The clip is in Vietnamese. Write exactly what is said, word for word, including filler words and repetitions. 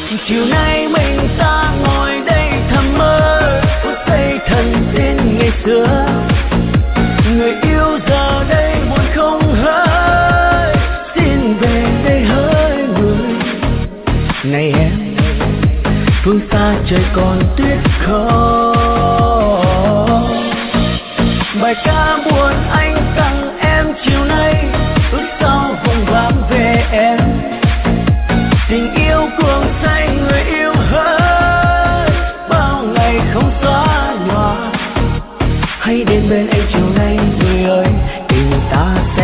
chiều nay mình ta ngồi đây thầm mơ phút giây thần tiên ngày xưa. Người yêu giờ đây buồn không hơi, xin về đây hỡi người. Này em, phương xa trời còn tuyết không. Bài ca buồn anh tặng em chiều nay, ước sao vùng vang về em. Tình yêu cuồng say người yêu hỡi, bao ngày không xóa nhòa. Hãy đến bên anh chiều nay người ơi, tình ta sẽ